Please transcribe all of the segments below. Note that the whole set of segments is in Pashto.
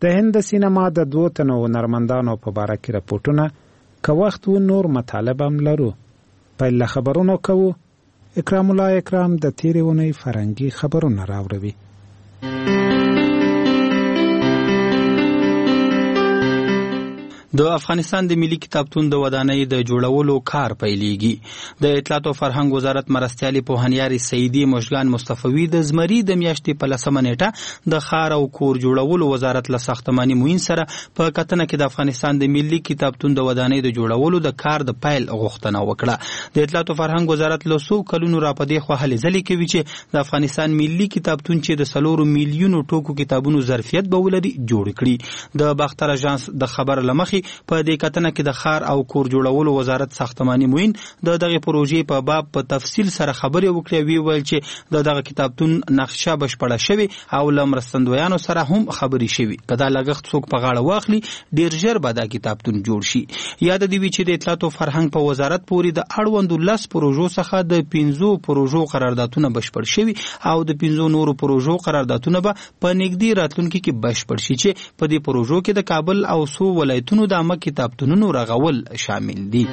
د هند سینما د 2 تنو هنرمندانو په باره کې راپورټونه، که وخت و نور مطالب هم لرو. پیل له خبرونو کوو. اکرام الله اکرام د تیرې اونۍ فرهنګي خبرونه راوړوي. د افغانستان د ملي کتابتون د ودانۍ د جوړولو کار پیلېږي. د اطلاعات او فرهنګ وزارت مرستیالي پوهنیار سیدي مشګان مصطفی د زمري د میاشتې په 10 نیټه د ښار او کور جوړولو وزارت له ساختماني معین سره په کتنه کې د افغانستان د ملي کتابتون د ودانۍ د جوړولو د کار د پیل غوښتنه وکړه. د اطلاعات او فرهنګ وزارت له څو کلونو راپدې خو هلې ځلې کوي چې د افغانستان ملي کتابتون چې د 4 میلیونو ټوکو کتابونو ظرفیت به ولري جوړ کړي. د باختر اژانس د خبر لمخې په دې کتنه کې د ښار او کور جوړولو وزارت ساختماني معین د دغه پروژې په باب په تفصیل سره خبرې وکړې. ویل چې دغه کتابتون نقشه بشپړه شوی او له مرستندویانو سره هم خبرې شوی. که دا لګښت څوک په غاړه واخلي ډیر ژر به دا کتابتون جوړ شي. یاد دی چې د اطلاعات او فرهنګ په وزارت پورې د اړوندو 10 پروژو څخه د 15 پروژو قراردادونه بشپړ شوی او د 15 نورو پروژو قراردادونه به په نږدې راتلونکي کې بشپړ شي چې په دې پروژو کې د کابل او څو ولایتونو د عامه کتابتونونو رغول شامل دي.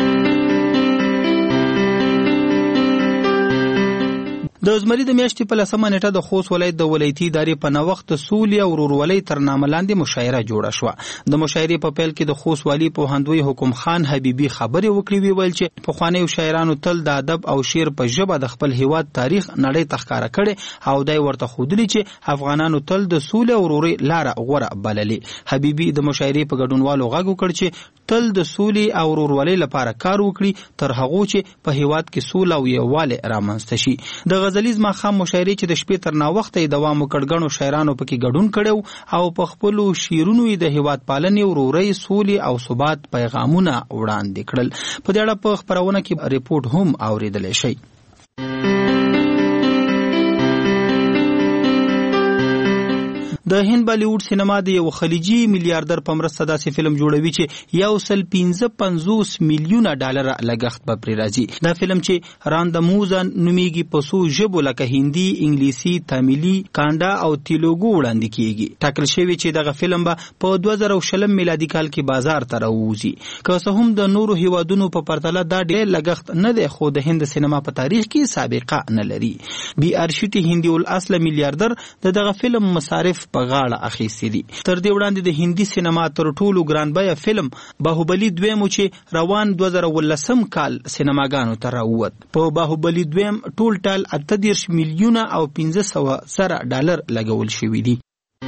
د زمري د میاشتې په 10 نیټه د خوست ولایت د ولایتي ادارې په نوښت د سولې او ورورولۍ تر نامه لاندې مشاعره جوړه شوه. د مشاعرې په پیل کې د خوست والي پوهندوی حکم خان حبیبي خبرې وکړې. ویل چې پخوانیو شاعرانو تل د ادب او شعر په ژبه د خپل هیواد تاریخ نړۍ ته ښکاره کړي او دای ورته ښودلي چې افغانانو تل د سولې او ورورۍ لاره غوره بللې. حبیبي د مشاعرې په ګډونوالو غږ وکړ چې تل د سولې او ورورولۍ لپاره کار وکړي تر هغه چې په هیواد کې سوله او یووالی رامنځته شي. د غزلیز ماښام مشاعرې چې د شپې تر ناوخته یې دوام وکړ، ګڼو شاعرانو پکې ګډون کړی او په خپلو شعرونو یې د هیواد پالنې، ورورۍ، سولې او ثبات پیغامونه وړاندې کړل. په دې اړه په خپرونه کې ریپورت هم اورېدلی شئ. د هند بالیوډ سینما د یو خلیجي میلیاردر په مرسته داسې فلم جوړوي چې 155 میلیونه ډالر لګښت به پرې راځي. دا فلم چې راندموزا نومیږي په څو ژبو لکه هندي، انګلیسي، تاميلي، کانډا او تیلوګو وړاندې کیږي. ټاکل شوی چې دغه فلم به په 2020 میلادي کال کې بازار ته راوځي. که څه هم د نورو هیوادونو په پرتله دا ډېر لګښت نه دی، خو د هند سینما په تاریخ کې سابقه نه لري. بي آر شيټي هندي الاصل میلیاردر دغه فلم مصارف په غاړه اخیستي دي. تر دې وړاندې د هندي سینما تر ټولو ګران بیه فلم باهوبلی 2 چې روان 2018 کال سینماګانو ته راووت. په باهوبلی 2 ټول ټال 38 میلیونه او 1500 سره ډالر لګول شوي دي.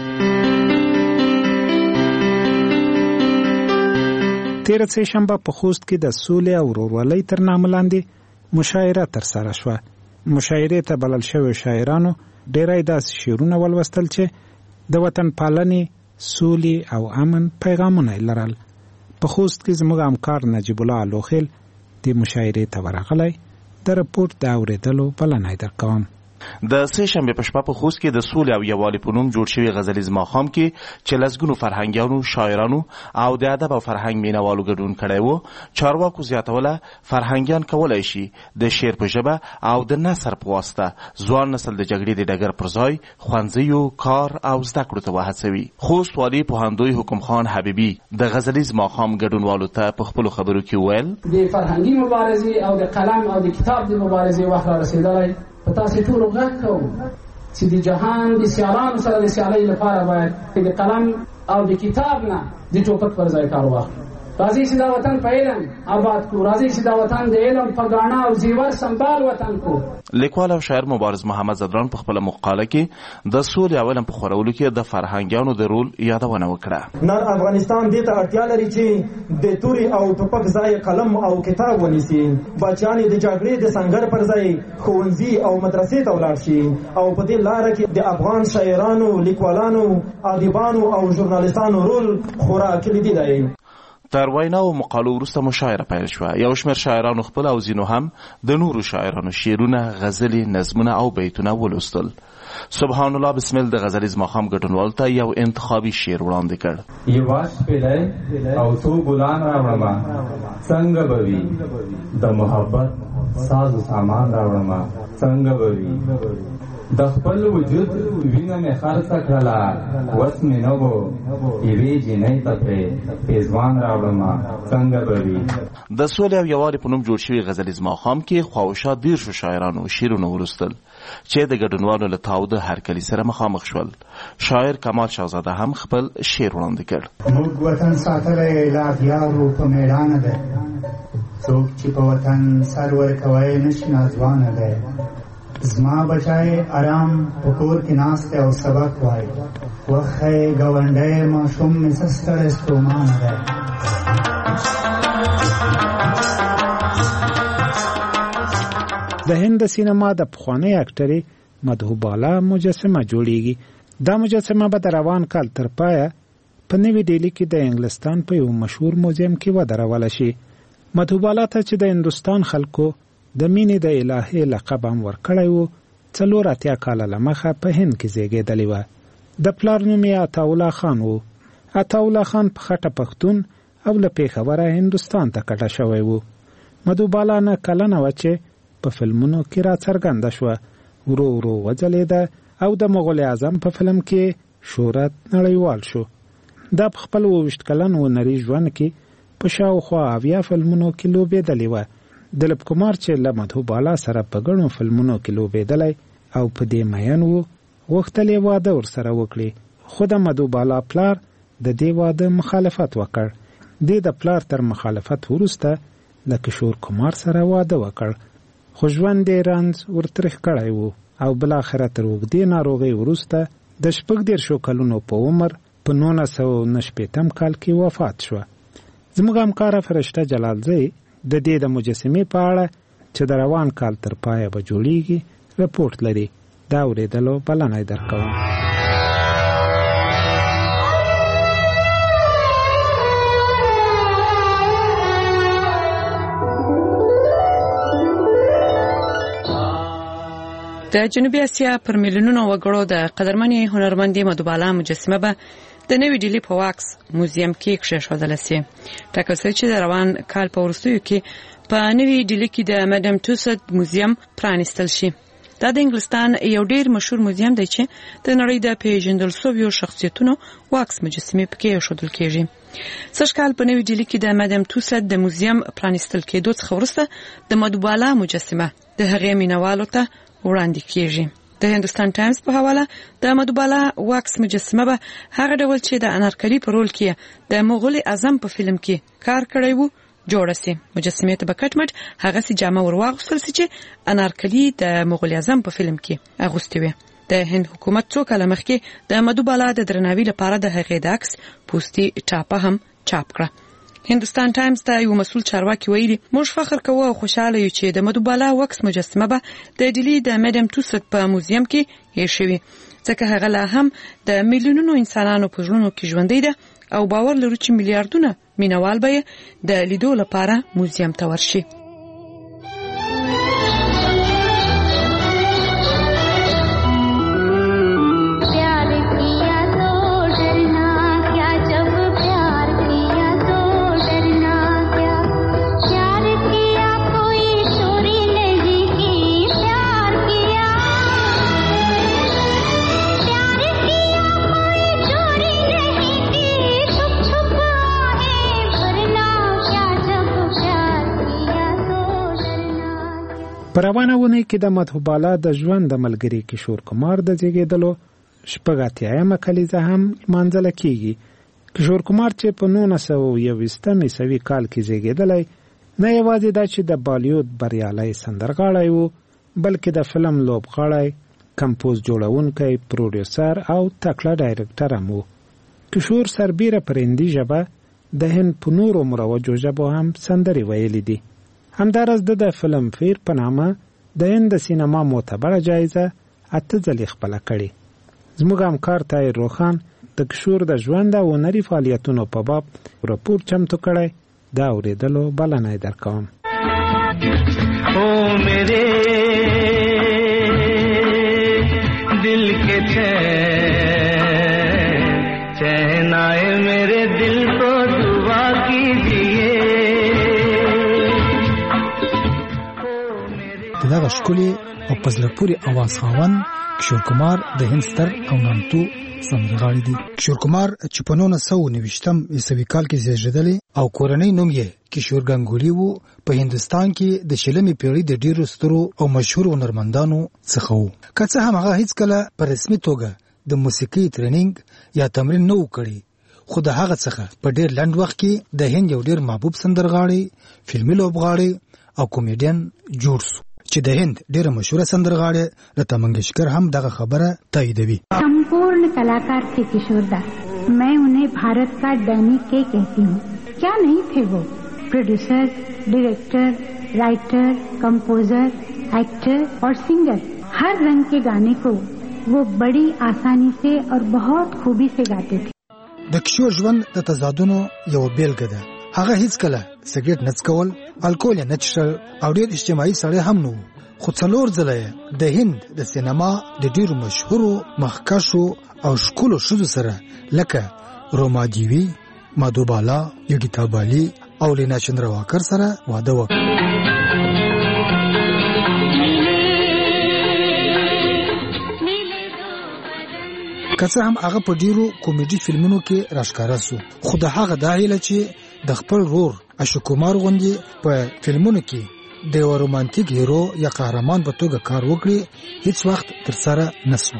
تیر سه شنبه په خوست کې د سولې او ورورولۍ تر نامه لاندې مشاعره ترسره شوه. مشاعرې ته بلل شوي شاعرانو ډېری داسې شعرونه ولوستل چې د وطن پالنې، سولې او امن پیغامونه لرل. په خوست کې زموږ همکار نجیب الله لوخیل د مشاعرې ته ورغلی. د رپورټ د اورېدلو بلنه درکوم. د سه شنبه په شپه په خوست کې د سولې او یووالي په نوم جوړ شوی غزلیز ماښام کې چې لسګونو فرهنګیانو، شاعرانو او د ادب او فرهنګ مینوالو ګډون کړی و. چارواکو زیاتوله فرهنګیان کولای شي د شعر په ژبه او د نثر په واسطه ځوان نسل د جګړې د ډګر پر ځای ښوونځیو، کار او زده کړو ته وهڅوي. خوست والي پوهندوی حکم خان حبیبي د غزلیز ماښام ګډونوالو ته په خپلو خبرو کې وویل: د فرهنګي مبارزې او د قلم او د کتاب د مبارزې وخت را رسېدلی. په تاسې ټولو غږ کوم چې د جهان د سیالانو سره د سیالۍ لپاره باید د قلم او د کتاب نه د ټوپک پر ځای کار واخلو. راځئ چې دا وطن په علم آباد کړو. راځئ چې دا وطن د علم په ګاڼه او زیور سمبال وطن کړو. لیکوال او شاعر مبارز محمد زدران په خپله مقاله کې د سولې او علم په خورولو کې د فرهنګیانو د رول یادونه وکړه. نن افغانستان دې ته اړتیا لري چې د توري او ټوپک ځای قلم او کتاب ونیسي. بچیان د جګړې د سنگر پر ځای ښوونځي او مدرسې ته ولاړ شي او په دې لاره کې د افغان شاعرانو، لیکوالانو، ادیبانو او ژورنالیستانو رول خورا کلیدي دی. تر وینا او مقالو وروسته مشاعره پیل شوه. یو شمېر شاعرانو خپل او ځینو هم د نورو شاعرانو شعرونه، غزلې، نظمونه او بیتونه ولوستل. سبحان الله بسم الله د غزلیز ماښام ګډونوالو ته یو انتخابي شعر وړاندې کړ. یواش پیلی او تو ګلان راوړمه، څنګه به وي د محبت ساز و سامان راوړمه، څنګه به وي د خپل وجود وینه مې خرڅه کړله وس مې نه و یوې جینۍ ته پرې پیزوان راوړمه څنګه به وي. د سولې او یووالي په نوم جوړ شوي غزلیز ماښام کې خواوشا 13 شاعرانو شعرونه ولوستل چې د ګډونوالو له تاوده هرکلي سره مخامخ شول. شاعر کمال شاهزاده هم خپل شعر وړاندې کړ. موږ وطن ساتلی لا دیارو په میړانه دی، څوک چې په وطن سر ورکوی نشي ناځوانه دی. زما بچای آرام په کور کې ناست دی او سبق وایي، وښی ګاونډی ماشوم مې څه ستړی ستومانه دی. د هند سینما د پخوانۍ اکټرې مدهوبالا مجسمه جوړیږي. دا مجسمه به د روان کال تر پایه په نوې ډیلی کې د انګلستان په یو مشهور موزیم کې ودروله شي. مدهوبالا ته چې د هندوستان خلکو د مینې د الهې لقب هم ورکړی و، 84 کاله له مخه په هند کې زیږېدلې وه. د پلار نوم یې عطاالله خان و. عطاالله خان په خټه پښتون او له پېښوره هندوستان ته کډه شوی و. مدهوبالا نه کلنه وه چې په فلمونو کې راڅرګنده شوه، ورو ورو وځلېده او د مغول اعظم په فلم کې شهرت نړیوال شو. دا په خپل 22 کلن هنري ژوند کې په شاوخوا 70 فلمونو کې لوبېدلې وه. دلیپ کمار چې له مدهوبالا سره په ګڼو فلمونو کې لوبېدلی او په دې مین و، غوښتل یې واده ورسره وکړي، خو د مدهوبالا پلار د دې واده مخالفت وکړ. دې د پلار تر مخالفت وروسته له کشور کمار سره واده وکړ، خو ژوند یې رنځ ورترخ کړی و او بالاخره تر اوږدې ناروغۍ وروسته د 14 کلونو په عمر په 1990 کال کې وفات شوه. زموږ همکاره فرشته جلالزی د دې د مجسمې په اړه چې د روان کال تر پایه به جوړیږي رپورټ لري. دا اورېدلو بلنه یې درکوم. د جنوبي اسیا پر میلیونونو وګړو د قدرمنې هنرمندې مدهوبالا مجسمه به د نوې ډیلی په واکس موزیم کې کېښودل شي. ټاکل شوی چې د روان کال په وروستیو کې په نوې ډیلی کې د مدام توسد موزیم پرانیستل شي. دا د انګلستان یو ډیر مشهور موزیم دی چې د نړۍ د پیژندل شویو شخصیتونو واکس مجسمې پکې ایښودل کېږي. سږ کال په نوې ډیلی کې د مدام توسد د موزیم پرانیستل کېدو څخه وروسته د مدهوبالا مجسمه د هغې مینوالو ته وړاندې کېږي. د هندوستان ټایمز په حواله د مدهوبالا واکس مجسمه به هغه ډول چې د انارکلي په رول کې د مغول اعظم په فلم کې کار کړی وو جوړه سي. مجسمې ته به کټ مټ هغه سي جامه ورواغوستل سي چې انارکلي د مغول اعظم په فلم کې اغوستې وي. د هند حکومت څو کاله مخکې د مدهوبالا د درناوي لپاره د هغې د عکس پوستي ټاپه هم چاپ کړه. هندوستان ټایمز ته یو مسؤل چارواکي ویلي، موږ فخر کوو او خوشاله یو چې د مدهوبالا واکس مجسمه به د ډیلی د مدام توسد په موزیم کې ایښوي، ځکه هغه لا هم د میلیونونو انسانانو په زړونو کې ژوندۍ ده او باور لرو چې میلیارډونه مینوال به د لیدو لپاره موزیم ته ورشي. په روانه اونۍ کې د مدهوبالا د ژوند د ملګري کشور کمار د زیږېدلو 80مه کلیزه هم لمانځله کېږي. کشور کمار چې په 1921 عیسوي کال کې زیږېدلی، نه یوازې دا چې د بالیوډ بریالی سندرغاړی و، بلکې د فلم لوبغاړی، کمپوز جوړونکی، پروډیوسر او تکړه ډایرکټر هم و. کشور سربیره پر هندي ژبه د هند په نورو مروجو ژبو هم سندرې ویلې دي. همدارس د فلم فیر په نامه د هند سینما معتبره جایزه 8 ځلې خپله کړې. زموږ همکار طاهر روخان د کشور د ژوند او هنري فعالیتونو په باب راپور چمتو کړی. دا اورېدلو بلنه یې درکوم. او میرے دل کے چین آئے میرے دل کو دعا کیجیے. دغه دغه ښکلي او په زړه پورې اواز خاوند کشور کمار د هند ستر او نامتو سندرغاړي دي. کشور کمار چې په 1929 عیسوي کال کې زیږېدلی او کورنۍ نوم یې کشور ګنگولي وو، په هندستان کې د 20مې پیړۍ د ډیرو سترو او مشهور هنرمندانو څخه وو. که څه هم هغه هیڅکله په رسمي توګه د موسیقي ټریننګ یا تمرین نه و کړی، خو د هغه څخه په ډیر لنډ وخت کې د هند یو ډیر محبوب سندرغاړي، فلمي لوبغاړي او کمیډین جوړ شو چې د هند ډیره مشهوره سندرغاړي لتا منگیشکر هم دغه خبره تاییدوي. संपूर्ण कलाकार थे किशोरदास. मैं उन्हें भारत का डैनी के कहती हूँ. क्या नहीं थे वो? Producer, director, writer, composer, actor और सिंगर. हर रंग के गाने को वो बड़ी आसानी से और बहुत खूबी से गाते थे. د کشور ژوند د تضادونو یو بیلګه ده. هغه هیڅ کله سګریټ نه څکول، الکول نه څښل او ډیر اجتماعي سړی هم نه و. خو څلور ځله د هند د سینما د ډیرو مشهورو مخکشو او ښکلو ښځو سره لکه روما دیوی، مادھوبالا، یوگیتا بالی او لینا چندرواکر سره واده وکړ. که څه هم هغه په ډیرو کامیډي فلمونو کې راښکاره شو، خو د هغه دا هیله چې د خپل رور اشوک کمار غوندې په فلمونو کې د یو رومانتیک هیرو یا قهرمان په توګه کار وکړي هیڅ وخت ترسره نه شو.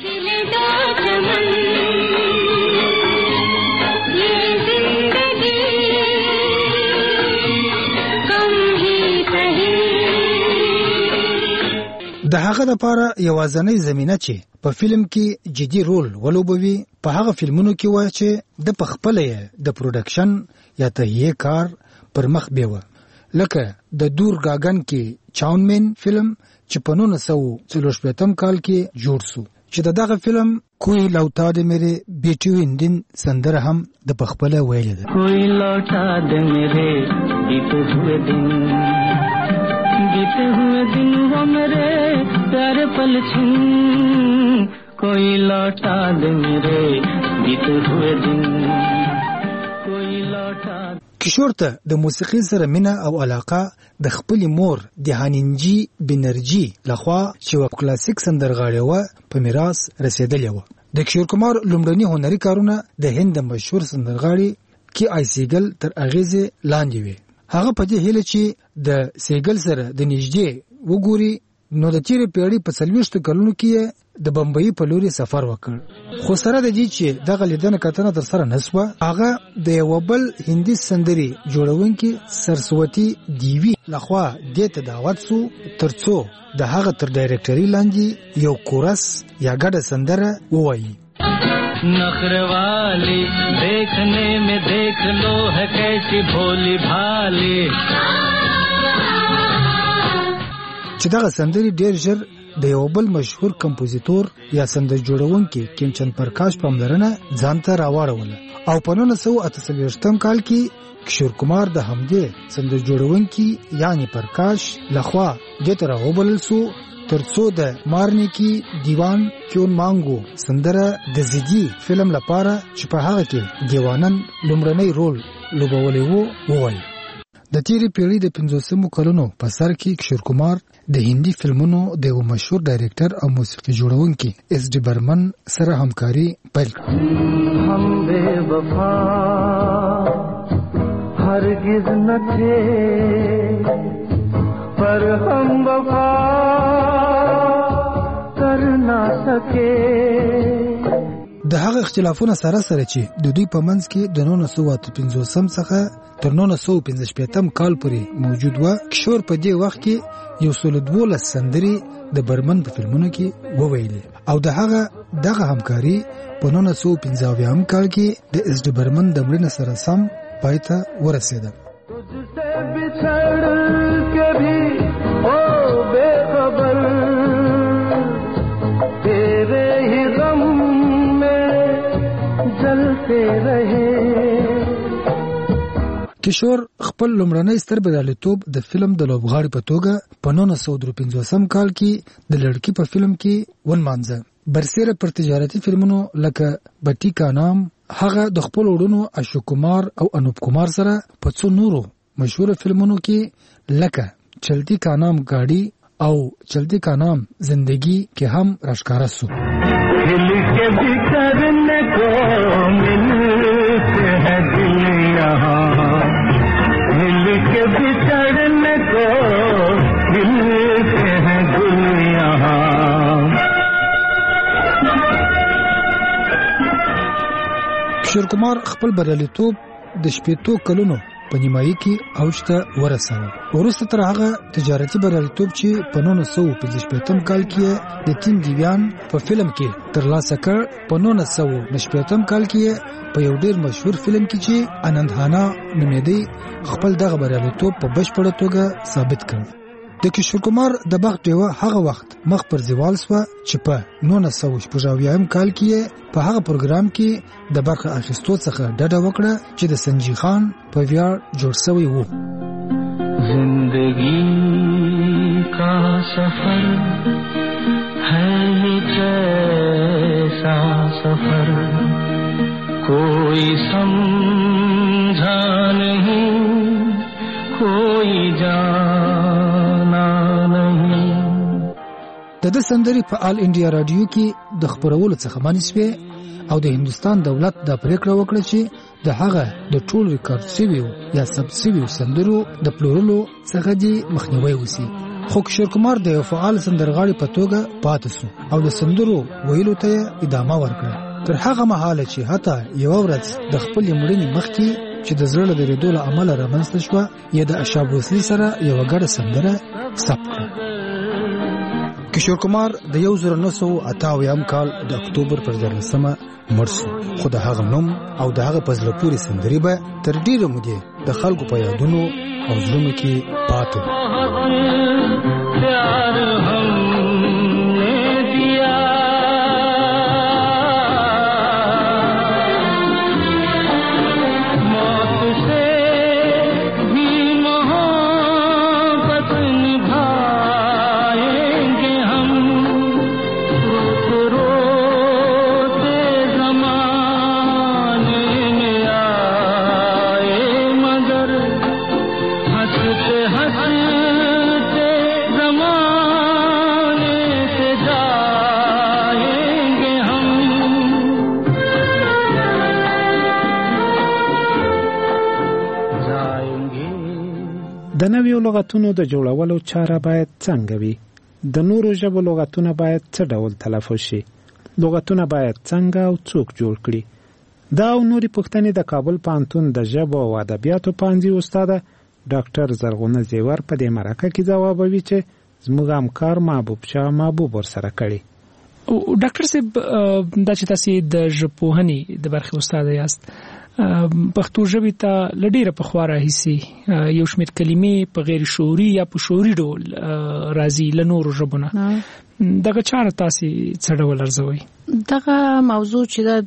د هغه لپاره یوازینۍ زمینه چې په فلم کې جدي رول ولوبوي په هغه فلمونو کې و چې د پخپله د پروډکشن یا تهیه کار پر مخ بیوه، لکه د دور گاگن کې چاونمن فلم چې په 1940 کال کې جوړ شو، چې دغه فلم کوئی لوٹا دے میرے بیٹی ہندن سندر هم د پخپله ویل ده. کوئی لوٹا دے میرے بیتے ہوئے دن، بیتے ہوئے دن وہ میرے پیارے پل چھن، کوئی لوٹا دے میرے بیتے ہوئے دن، کوئی لوٹا. کشور ته د موسیقي سره مینه او علاقه د خپل مور د هانینجی بنرجی لخوا چې و کلاسیک سندرغاړی و په میراث رسیدلی و. د کشور کمار لومړني هنري کارونه د هند مشهور سندرغاړي کې آی سیګل تر اغیزه لاندې وي. هغه په دې هیله چې د سیګل سره د نږدې وګوري نو د تیرې پیړۍ په 40 کلونو کې د بمبئی په لوري سفر وکړ، خو سره د دې چې دغه لیدنه کتنه تر سره نسوه، هغه د یو بل هندي سندري جوړونکي سرسوتی دیوی لخوا دې ته دعوت سو ترڅو د هغه تر ډایرکټري لاندې یو کورس یا ګډه سندره ووایي. نخره والی دیکھنے میں دیکھ لو ہے کیسی بھولی بھالی. چې دغه سندري ډیر ژر د یو بل مشهور کمپوزیتور یا سندر جوړونکي کینچن پرکاش پاملرنه ځان ته راوړوله او په 1948 کال کې کشور کمار د همدې سندر جوړونکي یعنی پرکاش لخوا دې ته راوبلل سو ترڅو د مارنیکی دیوان کیون مانگو سندره د زیدی فلم لپاره چې په هغه کې دیوانن لومړنی رول لوبولی وو ووایي. د تیرې پیړۍ د 50 کلونو په سر کې کشور کمار د هندي فلمونو د یو مشهور ډایرکټر او موسیقي جوړونکي اس ډي برمن سره همکاري پیل کړه. هم بے وفا هرگز نہ تھے پر ہم وفا کر نہ سکے. د هغه اختلافونه سره چې د دوی په منځ کې د 1950 څخه تر 1955 کال پورې موجود و، کشور په دې وخت کې یو 12 سندري د برمن په فلمونو کې وویلې او د هغه دغه همکاري په 1955 کال کې د اس ډي برمن د مړینې سره سم پای ته ورسېده. کشور خپل لومړنی ستر بریالیتوب د فلم د لوبغاړي په توګه په 1953 کال کې د لړکی په فلم کې ونمانځه. برسېره پر تجارتي فلمونو لکه بټی کا نام هغه د خپل وړونو اشوک کمار او انوپ کمار سره په څو نورو مشهور فلمونو کې لکه چلتی کا نام گاډي او چلتی کا نام زندگی کې هم راښکاره سو. دل کے بکھرنے کو ملتے ہیں دل یہاں، دل کے بکھرنے کو ملتے ہیں دل یہاں. کشور کمار خپل بریالیتوب د شپېتو کلونو په نیمایي کې اوج ته ورساوه. وروسته تر هغه تجارتي بریالیتوب چې په 1955 کال کې د تیم دیویان په فلم کې ترلاسه کړ، په 1990 کال کې په یو ډېر مشهور فلم کې چې آنندهانا نومېدی خپل دغه بریالیتوب په بشپړه توګه ثابت کړ. د کشور کمار د بخت ډیوه هغه وخت مخ پر زوال سوه چې په 1990 کال کې په هغه پروګرام کې د برخه اخیستو څخه ډډه وکړه چې د سنجي خان په ویاړ جوړ شوی و. زندگی کا سفر ہے یہ کیسا سفر کوئی سمجھا نہیں کوئی جانا نہیں. د سندري په آل انډیا رادیو کې د خبرولو څخه منسوي او د هندستان دولت د پریکړه وکړه چې د هغه د ټول ریکارډ شویو یا سب شویو سندرو د پلورلو څخه دی مخنیوي وسی. خو کشور کمار د یو فعال سندرغاړي په توګه پاتې شو او د سندرو ویلو ته ادامه ورکړه تر هغه مهاله چې حتی یو ورځ د خپل مړینې مخکې چې د زړه د ریدو له امله رامنځته شوه یا د اشابوسلی سره یو ګډه سندره ثبت کړه. کشور کمار د 1988 کال د اکتوبر پر 14مه مړ شو، خو د هغه نوم او د هغه په زړه پورې سندرې به تر ډېره مودې د خلکو په یادونو او زړونو کې پاتې وو. د نویو لغتونو د جوړولو چاره باید څنګه وي؟ د نورو ژبو لغتونه باید څه ډول تلفظ شي؟ لغتونه باید څنګه او څوک جوړ کړي؟ دا او نورې پوښتنې د کابل پوهنتون د ژبو او ادبیاتو پوهنځي استاده ډاکټر زرغونه زیور په دې مرکه کې ځوابوي چې زموږ همکار محبوب شاه محبوب ورسره کړي. ډاکټر صاحب، دا چې تاسو د ژبپوهنې د برخې استاد یاست، پښتو ژبې ته لډیره په خوا راهیسي یو شمېر کلمې په غیر شعوري یا په شعوري ډول راځي له نورو ژبونه. دغه چاره تاسو څه ډول ارزوئ؟ دغه موضوع چې دا د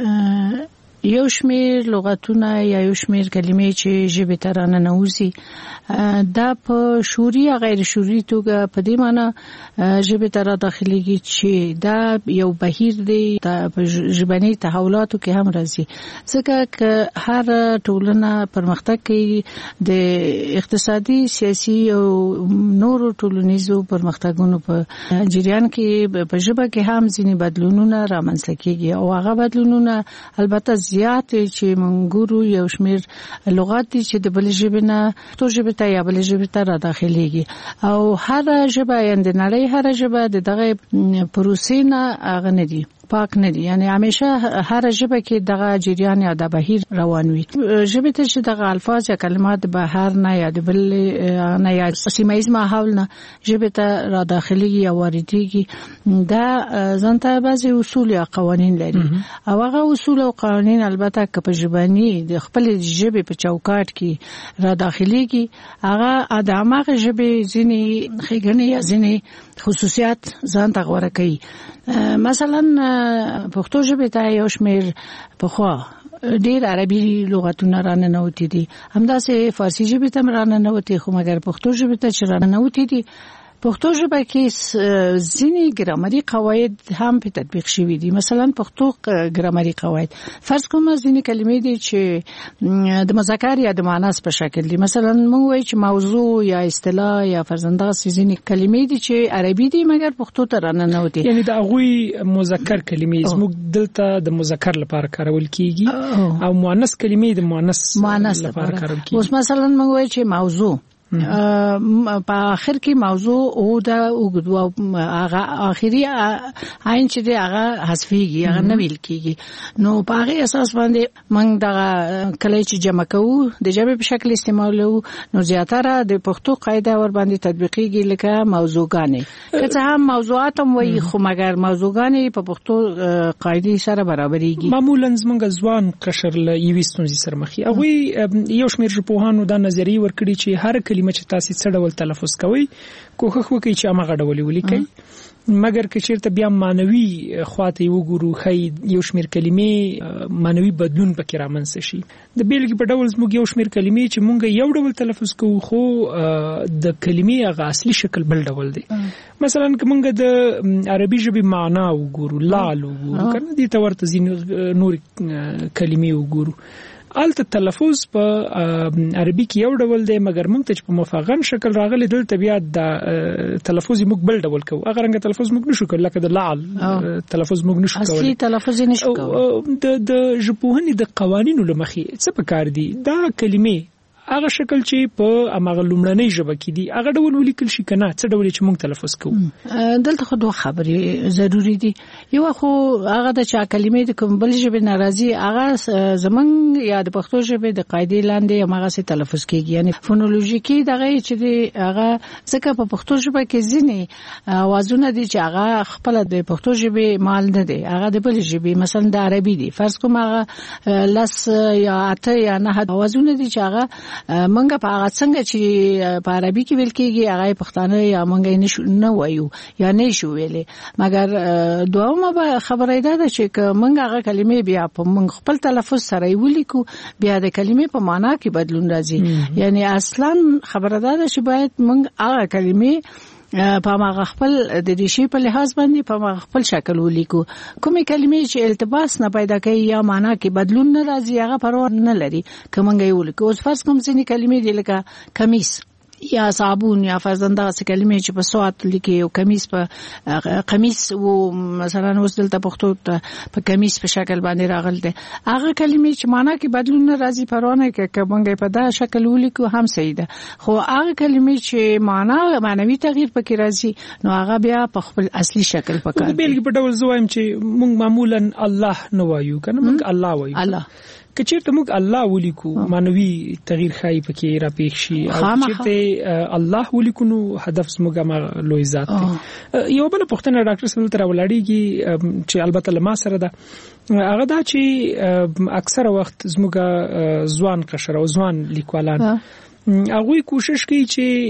یو شمېر لغتونه یا یو شمېر کلمې چې ژبې ته راننوځي دا په شعوري یا غیر شعوري توګه په دې معنی ژبې ته داخليږي چې دا یو بهیر دی په ژبني تحولاتو کې هم راځي. ځکه چې هر ټولنه پرمختګ کوي، د اقتصادي، سیاسي او نورو ټولنیزو پرمختګونو په جریان کې په ژبه کې هم ځینې بدلونونه رامنځته کیږي او هغه بدلونونه البته زیات چې منګورو یو شمېر لغات دي چې د بل ژبې نه پښتو ژبې ته یا بل ژبې ته را داخليږي او هر ژبه یعنی د نړۍ هر ژبه دغه پروسې نه اغه نه دي، پاک نه دي، یعنی همیشه هر ژبه کې دغه جریان یا د بهیر روان وي. ژبه ته چې دغه الفاظ یا کلمات بهر نه یا د بل نه یا سیمایي ماحول نه ژبه ته را داخليږي او واردېږي، دا ځانته بعضي اصول یا قوانين لري او هغه اصول او قوانين البته که په ژبني د خپل ژبه په چوکاټ کې را داخليږي هغه د هغه ژبه ځینې ښېګڼې یا ځینې خصوصیات ځانته غوړه کوي. مثلا پښتو ژبه ته یو شمېر پخوا ډېر عربي لغتونه راننوتي دي، همداسې فارسي ژبه ته راننوتي، خو مګر پښتو ژبه ته چې راننوتي دي پښتو ژبه کې ځینې ګرامري قواعد هم په تطبیق شوي دي. مثلا پښتو ګرامري قواعد فرض کوم ځینې کلمې دي چې د مذکر یا د مؤنث په شکل دي. مثلا موږ وایو چې موضوع یا اصطلاح یا فرزنده ځینې کلمې دي چې عربي دي مګر پښتو ته راننوتي، یعنی د هغوی مذکر کلمې زموږ دلته د مذکر لپاره کارول کیږي او مؤنث کلمې د مؤنث لپاره کارول کیږي. اوس مثلا موږ وایو چې موضوع په اخر کې موضوع او دا هغه اخري عین چې دی هغه حذفيږي، هغه نه ویل کیږي. نو په هغه اساس باندې موږ دا کله چې جمع کوو د جمع په شکل استعمالو نو زیاتره د پښتو قاعده ور باندې تطبیقيږي لکه موضوعګانې. که هم موضوعات هم وایي خو مګر موضوعګانې په پښتو قاعده سره برابرېږي. معمولا زمونږ ځوان قشر له یوې ستونزې سره مخ دي. هغه یو شمېر ژبپوهانو دا نظریه ورکړي چې هر کلمه چې تاسو څه ډول تلفظ کوئ کوښښ وکړئ چې هغه ډول ولیکئ، مګر که چیرته بیا مانوي خواته وګورو خی یو شمېر کلمې مانوي بدلون پکې رامنځته شي. د بیلګې په ډول زموږ یو شمېر کلمې چې مونږ یو ډول تلفظ کوو خو د کلمې هغه اصلي شکل بل ډول دی. مثلا که مونږ د عربي ژبې معنا وګورو، لال وګورو، کنه دې ته ورته ځینې نور کلمې وګورو، الته تلفظ په عربي کې یو ډول دی مګر موږ ته په مفاغن شکل راغلی دلته بیا د تلفظ موږ بل ډول کوو. هغه رنګ تلفظ موږ نشو کولای لکه د لعل تلفظ موږ نشو کولای، اصلي تلفظ نشو کولای. د ژبپوهنې د قوانینو لمخې څه پکار دي دا کلمې هغه شکل چې په هغه لومړنۍ ژبه کې دي هغه ډول ولیکل شي کنه څه ډول چې موږ تلفظ کوو. دلته خو دوه خبرې ضروری دي. یو خو هغه د چا کلمې د کوم بل ژبې ناراضي هغه زمونږ یا د پښتو ژبې د قاعده لاندې هغه څه تلفظ کیږي، یعنی فونولوژیکي دغه چې دی هغه ځکه په پښتو ژبه کې ځینې اوازونه دي چې هغه خپل د پښتو ژبې مال نه دي، هغه د بل ژبې مثلا د عربي دي. فرض کوم هغه لس یا اته یا نه اوازونه دي چې هغه منګه په هغه څنګه چې په عربي کې ویل کېږي هغه پښتانه یا منګه نه وایو یا نه شو ویلې. مګر دوامه خبره ده چې منګه هغه کلمې بیا په منګ خپل تلفظ سره ولیکو بیا د کلمې په معنا کې بدلون راځي. یعنی اصلا خبره ده چې باید منګ هغه کلمې په هغه خپل د ریشي په لحاظ باندې په هغه خپل شکل ولیکو. کومې کلمې چې التباس نه پیدا کوي یا معنا کې بدلون نه راځي هغه پروا نه لري کومنګ یو ولیکو. اوس فرض کوم ځینې کلمې دي لکه کمیس یا صابون یا فرزنده کلمې چې په سواد لیکي او کمیس په قمیص او مثلا اوس دلته پښتو په کمیس په شکل باندې راغل دي هغه کلمې چې معنا کې بدلون نه راځي پرونه کې کومنګ په دا شکل ولیکو هم صحیح ده. خو هغه کلمې چې معنوي تغییر پکې راځي نو هغه بیا په خپل اصلي شکل پکې. بیلګې په ډول زوایم چې موږ معمولا الله نه وایو کنه موږ الله وایو. الله که چیرته موږ الله ولیکو مانوي تغییر خای پکې را پېښ شي او چیرته الله ولیکو نو هدف زموږه ما لوی ذات دی. یو بل پښتنه ډاکټر سمل تر ولاړیږي چې البته لما سره ده هغه دا چې اکثره وخت زموږه ځوان قشر او ځوان لیکوالان هغه کوشش کوي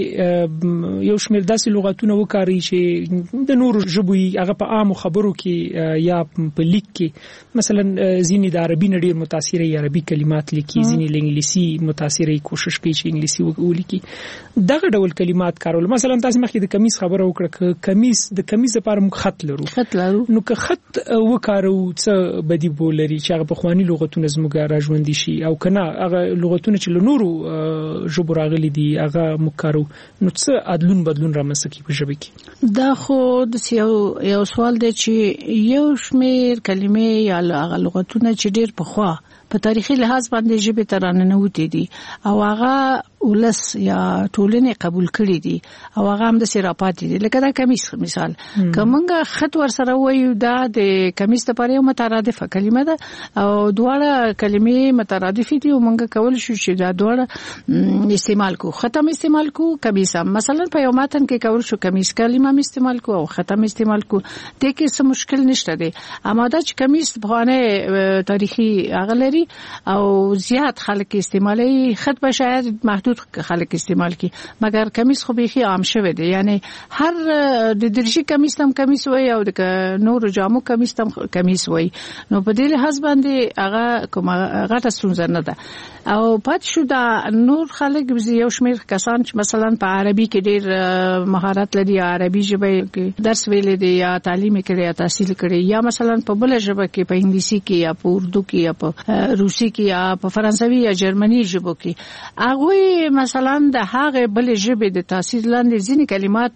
چې یو شمېر داسې لغاتونه وکاري چې د نورو ژبو هغه په عام خبرو کې یا په لیک کې مثلا ځینې د عربي نه ډېر متاثره عربي کلمات لیکي، ځینې له انګلیسي متاثره کوشش کوي چې انګلیسي ولیکي. دغه ډول کلمات کارول مثلا تاسو مخکې د کمیس خبره وکړه کمیس د کمیس لپاره موږ خط لرو نو که خط وکارو څه بدی بولري چې هغه په خواني لغتونه زموږه راژوندي شي او کنه هغه لغتونه چې له نورو راغلي دي هغه مکارو نو څه عدلون بدلون رامنځته کی په ژبه کې. دا خو د یو سوال دی چې یو شمېر کلمې یا هغه لغتونه چې ډېر پخوا په تاریخي لحاظ باندې ژبه ترانه وتی دي او هغه ولس یا ټولنې قبول کړي دي او هغه هم د سراپات دي لکه دا کمیس مثال کومنګ خط ور سره وایو دا د کمیس لپاره یو مترادفه کلمه ده او دواړه کلمې مترادفې دي او موږ کول شو چې دا دواړه استعمال کو ختم استعمال کو کمیس مثلا په یو متن کې کول شو کمیس کلمه استعمال کو او ختم استعمال کو د کې څه مشکل نشته دي. اما دا چې کمیس په تاریخي اغلري او زیات خلک استعمالي خط به شاید محدود محدود خلک استعمال کی مګر کمیس خو به عام شوه دی یعنی هر د درشي کمیس تم کمیس وای او د نور جامو کمیس تم کمیس وای نو په دې لحاظ باندې هغه کومه غټه ستونزه نه ده او پات شو دا نور خلک یو شمیر کسان چې مثلا په عربي کې ډېر مهارت لري عربي ژبه کې درس ویل دي یا تعلیم کړي یا تحصیل کړي یا مثلا په بل ژبه کې په انګلیسي کې یا په اردو کې یا په روسي کې یا په فرانسوي یا جرمني ژبو کې هغه مثلا د هغه بل ژبه د تحصیل لاندې ځینې کلمات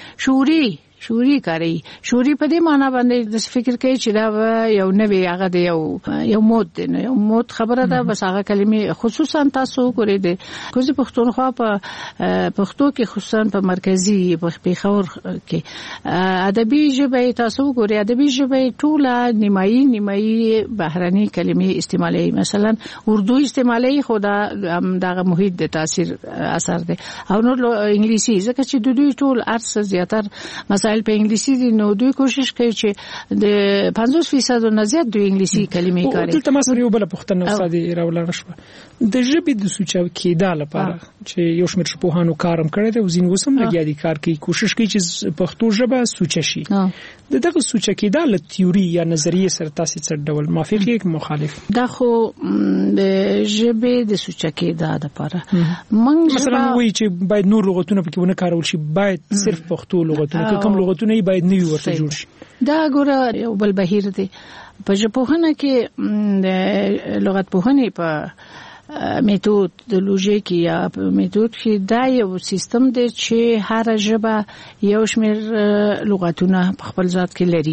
څه شوري کوي شوري په دې معنی باندې د فکر کوي چې دا یو نوې هغه دی یو مود دی یو مود خبره ده بس هغه کلمې خصوصا تاسو ګورئ د کوزي پښتونخوا په پښتو کې خصوصا په مرکزی په پیښور کې ادبي ژبه تاسو ګورئ ادبي ژبه ټوله نیمایي بهرني کلمې استعمالي مثلا اردو استعمالي خدا دغه محیط د تاثیر اثر دی او نور انګلیسي ځکه چې د دوی ټول ارس زیاتر مسائل په انګلیسي دي نو دوی کوشش کوي چې د 50% نه زیات دوی انګلیسي کلمې کاروي دلته ما سره یو بل پوښتنه استاد راولل شو د ژبې د سوچو کېدا لپاره چې یو شمېر شپوهانو کارم کړی دی او ځین وسم لګیا دي کار کوي کوشش کوي چې پښتو ژبه سوچ شي دغه سوچ کېدا له تیوري یا نظریه سره تاسو څه ډول موافق یې مخالف دا خو د ژبې د سوچ کېدا لپاره موږ مثلا وایي چې باید نور لغتونه پکې ونه کارول شي باید صرف پښتو لغتونه کوم لغتونه یې باید نوي ورته جوړ شي دا ګوره یو بل بهیر دی په ژبپوهنه کې د لغت پوهنې په میتودولوژي کې یا په میتود کې دا یو سیستم دی چې هر ژبه یو شمېر لغتونه په خپل ذات کې لري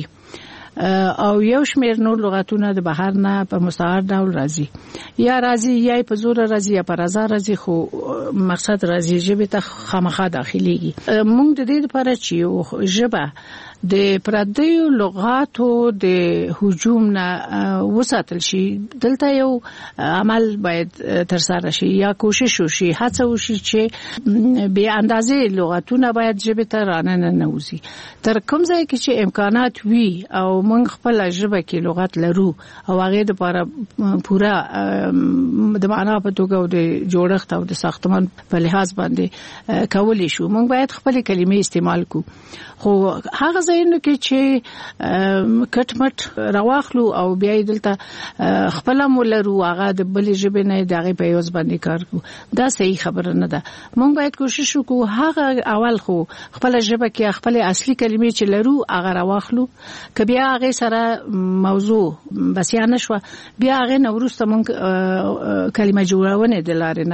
او یو شمېر نور لغتونه د بهر نه په مستعار ډول راځي یا په زور راځي یا په رضا راځي خو مقصد راځي ژبه ته خامخا داخليږي موږ د دې لپاره چې ژبه د پردیو لغاتو د هجوم نه وساتل شي دلته یو عمل باید ترسره شي یا کوشش وشي هڅه وشي چې به اندازې لغاتونه باید ژبه ته رانه نوځي تر کوم ځای کې چې امکانات وي او موږ خپل ژبه کې لغات لرو او هغه د لپاره پورا د معنا په توګه او د جوړښت او د ساختمان په لحاظ باندې کولی شو موږ باید خپل کلمې استعمال کو خو هغه ځایونه کې چې کټمټ راواخلو او بیا دلته خپل مولرو هغه د بل ژبې نه دغه په یوز باندې کار کو دا صحیح خبره نه ده موږ باید کوشش وکړو هغه اول خو خپل ژبه کې خپل اصلي کلمې چې لرو هغه راواخلو ک بیا هغه سره موضوع بسیانه شو بیا هغه نورسته موږ کلمه جوړونه د لارې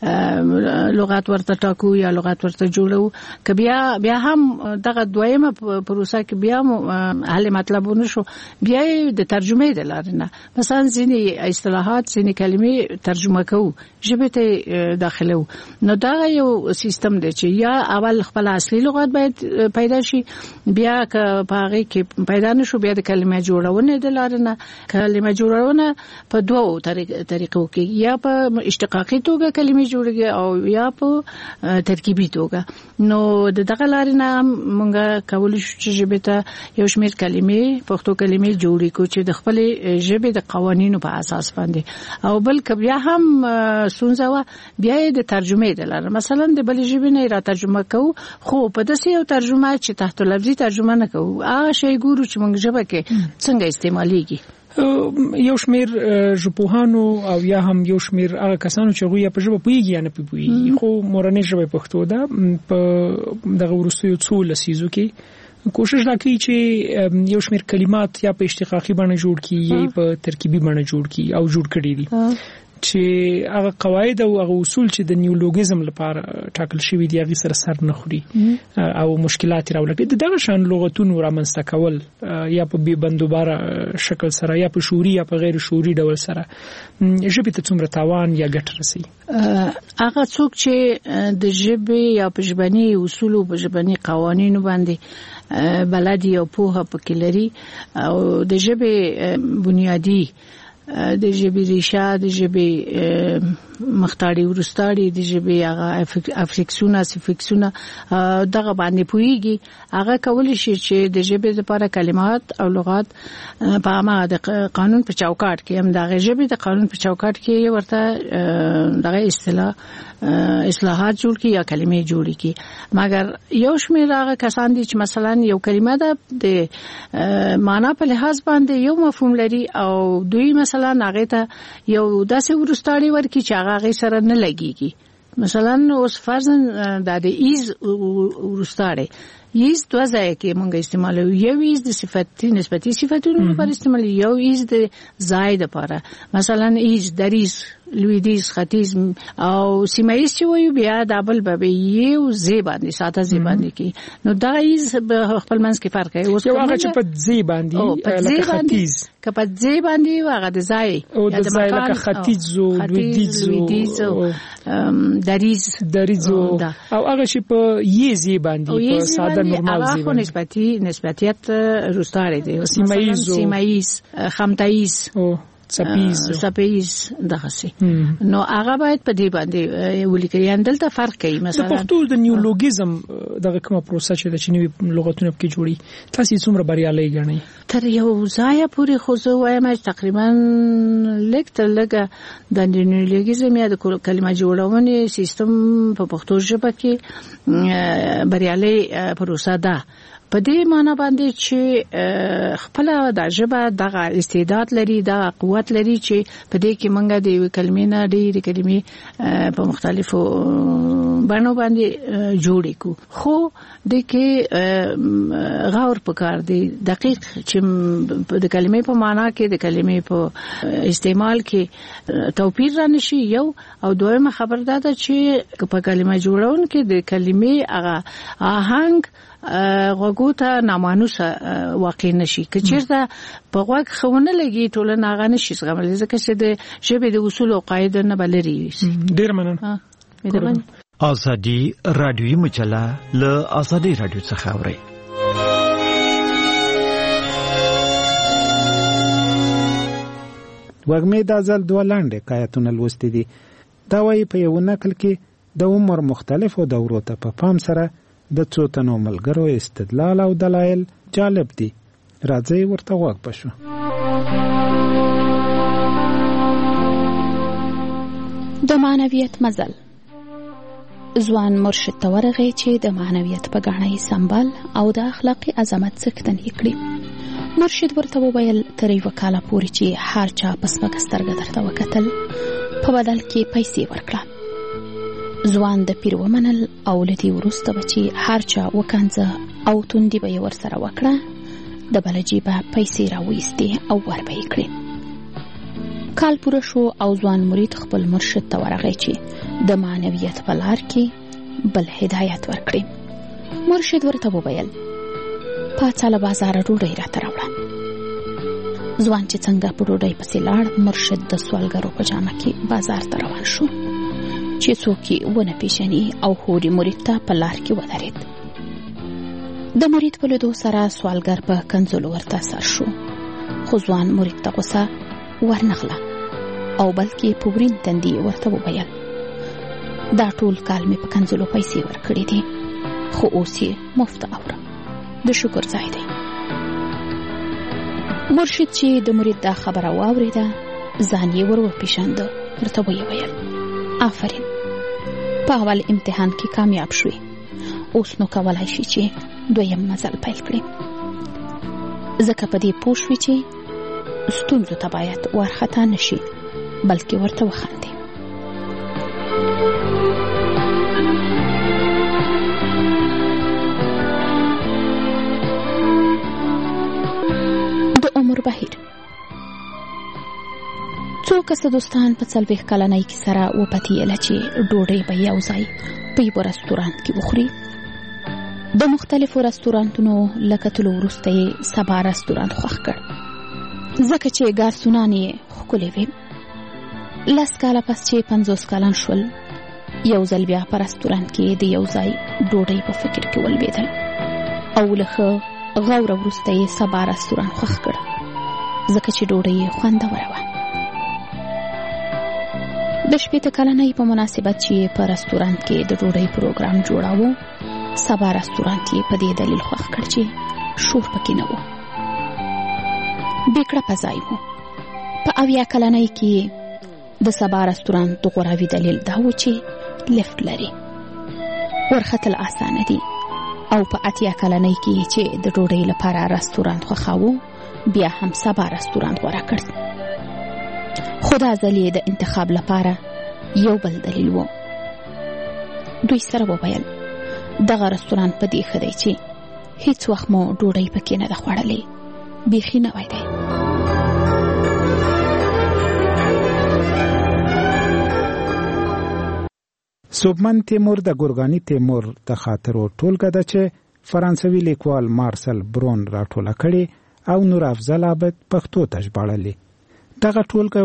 نه لغات ورته ټاکو یا لغات ورته جوړو ک بیا هم دغه دویمه پروسه کې بیا حل مطلبونه شو بیا د ترجمه د لارې نه مثلا ځینې اصطلاحات ځینې کلمې ترجمه کوو ژبه ته داخلو نو دا یو سیستم دی چې یا اول خپل اصلي لغت باید پیدا شي بیا که په هغه کې پیدا نشو بیا د کلمې جوړونه د لارې نه کلمې جوړونه په دوو طریقو کې یا په اشتقاقي توګه کلمې جوړيږي او یا په ترکیبي توګه نو دغه لارې نه موږ کولای شو چې ژبه ته یو شمېر کلمې پښتو کلمې جوړې کو چې د خپل ژبې د قوانینو په اساس باندې او بل کبیا هم سونځوا بیا د ترجمه د لاره مثلا د بل ژبې نه را ترجمه کو خو په داسې یو ترجمه چې تحت لفظي ترجمه نه کو هغه شی ګورو چې موږ ژبه کې څنګه استعماليږي یو شمېر ژبپوهانو او یا هم یو شمېر هغه کسانو چې غوي په ژبه پوهیږي یا نه پوهیږي خو مورنۍ ژبه پښتو ده په دغه ورستیو څو لسیزو کې کوشش راکړي چې یو شمېر کلمات یا په اشتقاقي بڼه جوړ کړي یا په ترکیبي بڼه جوړ کړي او جوړ کړي دي چې هغه قواعد او هغه اصول چې د نیولوګیزم لپاره ټاکل شوی دي هغه سره سر نه خوري او مشکلات راولګي دغه شان لغتونو رامنځته کول یا په بي بندوباره شکل سره یا په شعوري یا په غیر شعوري ډول سره ژبې ته څومره تاوان یا ګټه رسي هغه څوک چې د ژبې یا په ژبني اصول او په ژبني قوانینو باندې بلدي او پوهه پکې لري او د ژبې بنیادی د ژبې ریشه د ژبې مختاړي ورستاړي د ژبې هغه افیکسونه سفیکسونه دغه باندې پويږي هغه کول شي چې د ژبې لپاره کلمات او لغات په عامه د قانون په چوکاټ کې هم دغه ژبې د قانون په چوکاټ کې ورته دغه اصلاحات جوړ کی یا کلمې جوړ کی مګر یو شمېر هغه کسان دي چې مثلا یو کلمه ده د معنا په لحاظ باندې یو مفهوم لري او دوی مثلا هغه ته یو داسې ورستاړي ورکی چې هغه سره نه لګيږي مثلا اوس فرضاً د ایز ورستاړي ایز دوه ځای کې مونږ استعمالو یو ایز د صفتی نسبتی صفاتونو لپاره استعمال یو ایز د زائد لپاره مثلا ایز دریز لویدیز ختیز او سیمایز چې وایو بیا دابل به یو زیباندې ساته زیباندې کې نو دا ایز خپل منځ کې فرق کوي اوس یو هغه چې په زیباندې لکه ختیز کپه زیباندې هغه د زای او د زای لکه ختیز او لویدیز دریز او هغه چې په یی زیباندې په ساده نورمال زیباندې نسبتیت روستاره دی سیمایز خمتایز سپیز دغه سي نو هغه باید په دې باندې ولیکي اندل ته فرق کوي مثلا د پښتو د نیولوګیزم دغه کومه پروسه چې د چینی لغتونو کې جوړي تاسو څومره بریالي ګڼئ تر یو ځای پورې خو زه وایم تقریبا لږه د نیولوګیزم یا د کلمه جوړونې سیستم په پښتو ژبه کې بریالي پروسه ده په دې معنی باندې چې خپل د ژبه دغه استعداد لري د قوت لري چې په دې کې منګه د کلمې نه ډېرې کلمې په مختلفو بڼو باندې جوړې کو خو د کې غور پکار دی دقیق چې د کلمې په معنی کې د کلمې په استعمال کې توپیر را نشي یو او دویمه خبر ده چې په کلمه جوړون کې د کلمې هغه آهنګ غوګوته نامانوسه واقع نشي که چیرته په غوږ خونه لګي ټولنه هغه نشي زغمل ځکه چې د ژبې د اصول او قاعده نه بلري ډیر مننه ازادي رادیوي مجله له ازادي رادیو څخه اوري وګمې د ځل دوه لاندې کایتونه لوستې دي دا وايي په یو نقل کې د عمر مختلفو دورو ته په پام سره د څو تنو ملګرو استدلال او دلایل جالب دي راځي ورته واک پښو د معنویت مزل ځوان مرشد ته ورغی چې د معنویت په ګاڼه سمبال او د اخلاقی عظمت څښتن کړي مرشد ورته وویل تر یو کال پورې چې هر چا پس پکسترګه درته وکتل په بدل کې پیسې ورکړه ځوان د پیر ومنل او لدی ورسته بچي هر چا وکانځه او توندي به ور سره وکړه د بلجی به پیسې راوېستي او ور به کړې کال پوره شو او ځوان مرید خپل مرشد ته ورغی چې د معنویت په لار کې بل هدایت ورکړي مرشد ورته وویل پاتاله بازار روډۍ راته راوړه ځوان چې څنګه په روډۍ پسې لاړ مرشد د سوالګرو په جامه کې بازار ته روان شو چې څوک یې ونه پیژني او هوري مرید ته په لار کې ودرېد د مرید په لیدو سره سوالګر په کنځلو ورته سر شو خو ځوان مرید ته غوسه ورنغله او بلکې په ورین تندي ورته وویل دا ټول کال مې په کنځلو پیسې ورکړې دي خو اوس یې مفت اورم د شکر ځای دی مرشد چې د مرید دا خبره واورېده ځان یې ور وپېژانده ورته ویې ویل آفرین په اول امتحان کې کامیاب شوې اوس نو کولای شي چې دویم مزل پیل کړي ځکه په دې پوه شوې چې ستونزو ته باید وارخطا نشي بلکې ورته وخاندي د عمر بهیر څو کسه دوستان په 40 کلنۍ کې سره وپتیله چې ډوډۍ به یو ځای په یو رستورانت کې وخوري د مختلفو رستورانتونو لکتلو وروسته یې سبا رستورانت خوښ کړ ځکه چې ګارسونان یې ښکلي وي 10 کاله پس چې 50 کلن شول یو ځل بیا په رستورانت کې د یو ځای ډوډۍ په فکر کې ولوېدل او لکه غوره وروسته یې سبا رستورانت خوښ کړ ځکه چې ډوډۍ یې خوندوره وه د 80 کلنۍ په مناسبت چې په رستورانت کې د ډوډۍ پروګرام جوړاوه، سبا رستورانت یې په دې دلیل خوښ کړ چې شور پکې نه و. بیکړه په ځای و. په 80 کلنۍ کې د سبا رستورانت د غوراوي دلیل دا و چې لفټ لري، ورختل اسانه دي، او په 80 کلنۍ کې چې د ډوډۍ لپاره رستورانت خوښاوه بیا هم سبا رستورانت غوره کړ. خو دا ځل یې د انتخاب لپاره یو بل دلیل و. دوی سره وویل دغه رستورانت په دې ښه دی چې هیڅ وخت مو ډوډۍ پکې نه ده خوړلې، بیخي نوی دی. سوبمن تیمور د ګورګاني تیمور د خاطرو ټولګه ده چې فرانسوي لیکوال مارسل برون راټوله کړې او نور افضل عابد پښتو ته ژباړلې. دغه ټولګه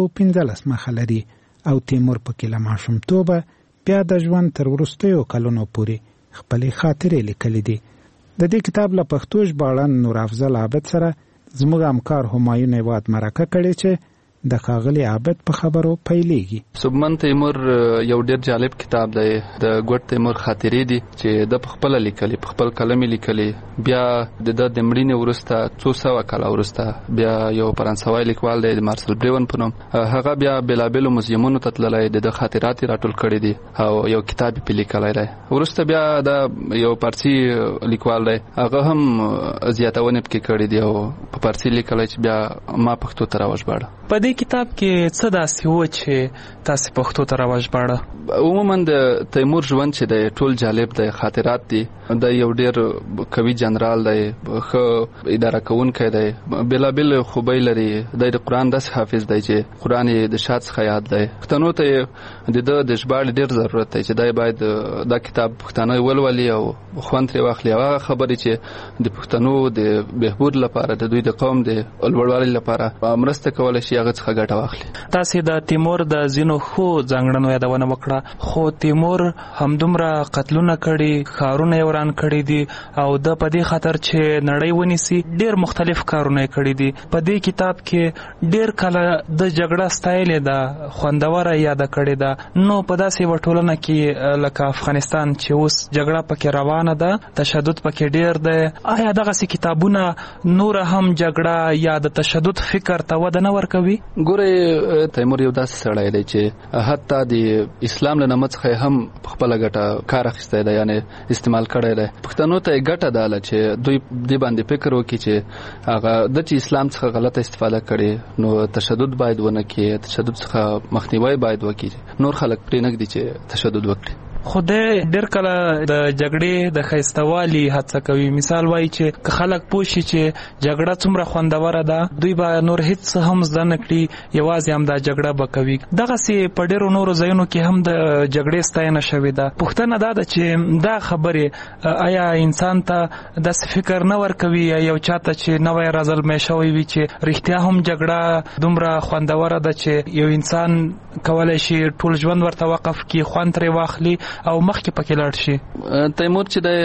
215 مخه لري او تیمور پکې له ماشومتوبه بیا د ژوند تر وروستیو کلونو پورې خپلې خاطرې لیکلې دي. د دې کتاب له پښتو ژباړن نور افضل عابد سره زموږ همکار همایون هیواد مرکه کړې چې د ښاغلي عابد په خبرو پیلېږي. سوبمن تیمور یو ډېر جالب کتاب دی. د ګوډ تیمور خاطرې دي چې د خپل لیکلي، په خپل قلم لیکلي. بیا د مړینې وروسته 200 کاله وروسته بیا یو فرانسوي لیکوال دی مارسل برون په نوم، هغه بیا بېلابېلو موزیمونو ته تللی، د خاطرات راټول کړي دي او یو کتاب یې لیکلی دی. وروسته بیا د یو فارسي لیکوال دی، هغه هم زیاتونې پکې کړي دي او په فارسي لیکلی چې بیا ما پښتو ته راوژباړه. په دې کتاب کې څه داسې و چې تاسو پښتو ته راوژباړه؟ عموما د تیمور ژوند چې دی ټول جالب دی، خاطرات دي. د یو ډېر قوي جنرال دی، ښه اداره کوونکی دی، بېلابېل خوبۍ لري. د قرآن داسې حافظ دی چې قرآن یې د شا څخه یاد دی. پښتنو ته د ده د ژباړې ډېر ضرورت دی چې دی باید دا کتاب پښتانه ولولي او خوند ترې واخلي. هغه خبرې چې د پښتنو د بهبود لپاره، د دوی د قوم د لوړوالي لپاره مرسته کولی شي، هغه څخه ګټه واخلي. تاسې د تیمور د ځینو ښو ځانګړنو یادونه وکړه، خو تیمور همدومره قتلونه کړي، ښارونه یې وران کړي دي او د په دې خاطر چې نړۍ ونیسي ډېر مختلف کارونه یې کړي دي. په دې کتاب کې ډېر کله د جګړه ستایلې ده، خوندوره یاده کړې ده. نو په داسې یوه ټولنه کې لکه افغانستان چې اوس جګړه پکې روانه ده، تشدد پکې ډېر دی، آیا دغسې کتابونه نور هم جګړه یا د تشدد فکر ته وده نه ورکوي؟ ګورئ، تیمور یو داسې سړی دی چې حتی د اسلام له نامه څخه هم په خپله ګټه کار اخیستی دی، یعنې استعمال کړی دی. پښتنو ته یې ګټه داله چې دوی دې باندې فکر وکړي چې هغه د چې اسلام څخه غلطه استفاده کړي، نو تشدد باید ونه کړي، تشدد څخه مخنیوی باید وکړي، نور خلک پرې نه ږدي چې تشدد وکړي. خو ډېر کله د جګړې د ښایستهوالي هڅه کوي. مثال وایي چې که خلک پوه شي چې جګړه څومره خوندوره ده، دوی به نور هیڅ هم زده نه کړي، یوازې هم دا جګړه به کوي. دغسې په ډېرو نورو ځایونو کې هم د جګړې ستاینه شوې ده. پوښتنه دا ده چې دا خبرې آیا انسان ته داسې فکر نه ورکوي، یا یو چاته چې نوی رازلمی شوی وي چې رښتیا هم جګړه دومره خوندوره ده چې یو انسان کولی شي ټول ژوند ورته وقف کړي، خوند ترې واخلي او مخکې پکې لاړ شي. تیمور چې دی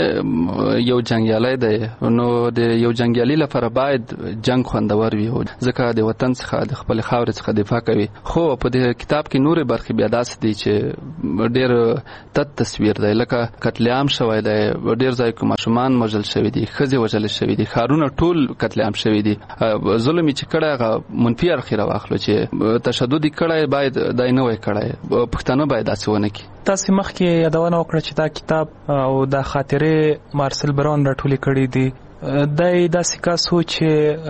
یو جنګیالی دی، نو د یو جنګیالي لپاره باید جنګ خوندور وي، ځکه د وطن څخه د خپلې خاورې څخه دفاع کوي. خو په دې کتاب کې نورې برخې بیا داسې دي چې ډېر تت تصویر دی، لکه قتل عام شوی دی، ډېر ځای کې ماشومان وژل شوي دي، ښځې وژل شوي دي، ښارونه ټول قتل عام شوي دي. ظلم یې چې کړی هغه منفي اړخ یې راواخلو چې تشدد یې کړی، باید دا یې نه وی کړی. پښتانه باید داسې ونه کړي. تاسې مخکې یادونه وکړه چې دا کتاب او دا خاطرې مارسل برون راټولې کړي دي. دی داسې کس و چې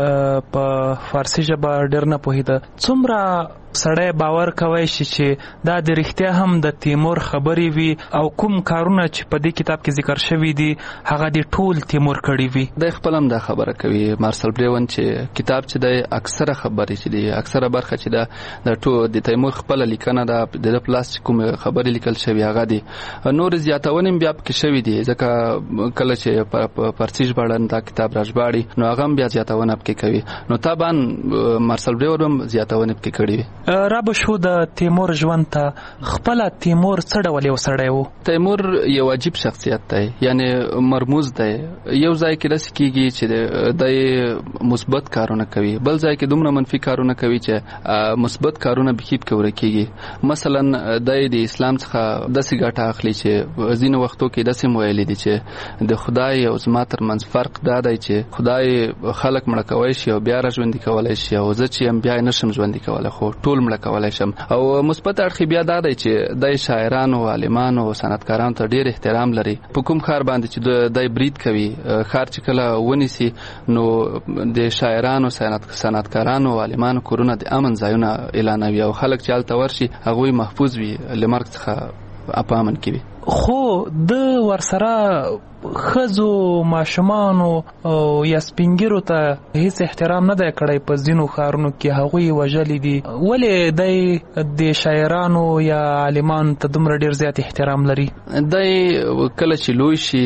په فارسي ژبه ډېر نه پوهېده. څومره سړی باور کوي چې دا د رښتیا هم د تیمور خبرې وي او کوم کارونه چې په دې کتاب کې ذکر شوي دي هغه د ټول تیمور کړي وي؟ دی خپل هم دا خبره کوي مارسل برون چې کتاب چې دی اکثره خبرې چې دی، اکثره برخه چې ده د ټول د تیمور خپله لیکنه ده، د پلاس چې کوم خبرې لیکل شوي هغه دي. نور زیاتونې بیا پکې شوي دي، ځکه کله چې په فارسي ژباړن دا کتاب راژباړي نو هغه هم بیا زیاتونه پکې کوي. نو طبعا مارسل برون هم زیاتونې پکې کړي وي. را بشو د تیمور ژوند ته. خپل تیمور څه ډول یو سړی و؟ تیمور یو عجیب شخصیت دی، یعنی مرموز دی. یو ځای کې داسې کېږي چې د مثبت کارونه کوي، بل ځای کې دومره منفي کارونه کوي چې مثبت کارونه بخي پکې ورکېږي. مثلا د اسلام څخه داسې ګټه اخلي چې ځینو وختو کې داسې ویلي دي چې د خدای او زما ترمنځ فرق دا دی چې خدای خلک مړه کولی شي او بیا را ژوندي کولی شي، او زه چې یم بیا یې نشم ژوندي کولی خو ټول مړه کولی شم. او مثبت اړخ بیا دا دی چې د شاعرانو، عالمانو او صنعتکارانو ته ډېر احترام لري. په کوم ښار باندې چې دی برید کوي، ښار چې کله ونیسي نو د شاعرانو، صنعتکارانو او عالمانو کورونه د امن ځایونه اعلانوي او خلک چې هلته ورشي هغوی محفوظ وي، له مرګ څخه په امن کې وي. خو د ورسره ښځو، ماشومانو یا سپینګیرو ته هیڅ احترام نه دی کړی په ځینو ښارونو کې، هغوی وژلي دي. ولې دی د شاعرانو یا عالمانو ته دومره ډېر زیات احترام لري؟ دی کله چې لوی شي